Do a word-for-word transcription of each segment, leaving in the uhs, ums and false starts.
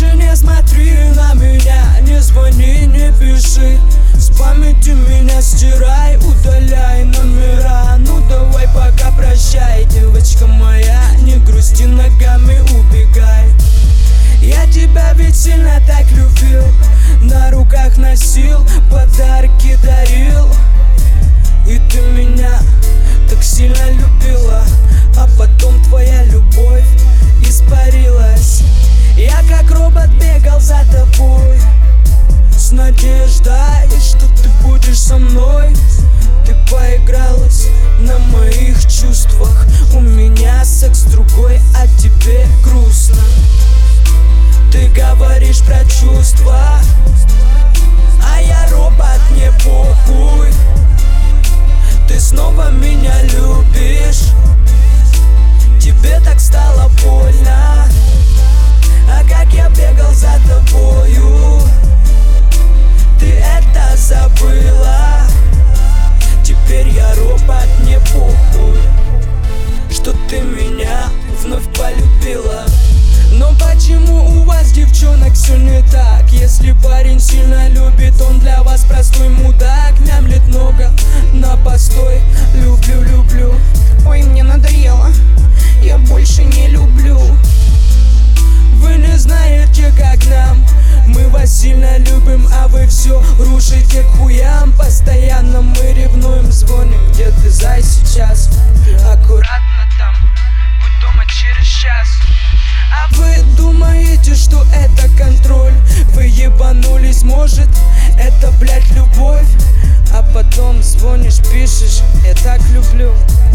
больше не смотри на меня, не звони, не пиши. С памяти меня стирай, удаляй номера. Ну давай пока прощай, девочка моя, не грусти, ногами убегай. Я тебя ведь сильно так любил, на руках носил, подарки дарил. И ты меня так сильно любила, а потом твоя любовь испарилась. Я как робот бегал за тобой, с надеждой, что ты будешь со мной. Ты поигралась на моих чувствах, у меня секс другой, а тебе грустно. Ты говоришь про чувства, а я робот, мне похуй. Ты снова меня любишь, тебе так стало больно. А как я бегал за тобою, ты это забыла. Теперь я робот, мне похуй, что ты меня вновь полюбила. Но почему у вас, девчонок, все не так? Если парень сильно любит, он для вас простой мудак. Мямлит много на постой, люблю, люблю. Ой, мне надоело, я больше не люблю. Вы не знаете, как нам, мы вас сильно любим, а вы все рушите к хуям. Постоянно мы ревнуем, звоним, где ты, зай, сейчас? Аккуратно там, будь дома через час. А вы думаете, что это контроль? Вы ебанулись, может, это, блядь, любовь? А потом звонишь, пишешь, я так люблю,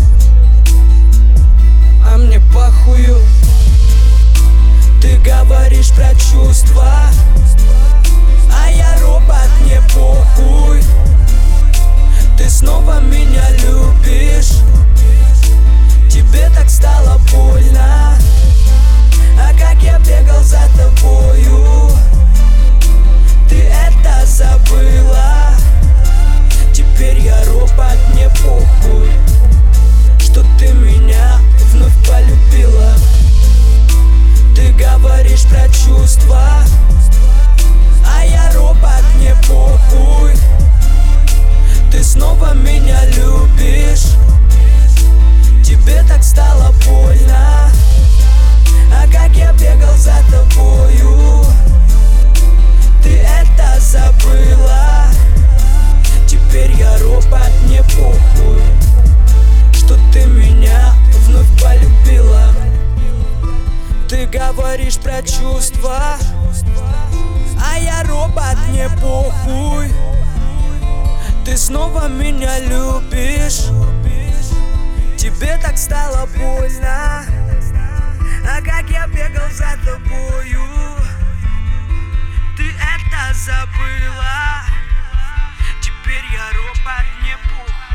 а мне похую. Ты говоришь про чувства, а я робот, мне похуй. Ты снова меня любишь, тебе так стало больно. А как я бегал за тобою, ты это забыла. Теперь я робот, мне похуй, что ты меня вновь полюбила. Ты говоришь про чувства, а я робот, мне похуй. Ты снова меня любишь, тебе так стало больно. А как я бегал за тобою, ты это забыла. Теперь я робот, мне похуй, что ты меня вновь полюбила. Ты говоришь про чувства, а я робот, мне похуй. Ты снова меня любишь, тебе так стало больно. А как я бегал за тобою, ты это забыла. Теперь я робот, мне похуй.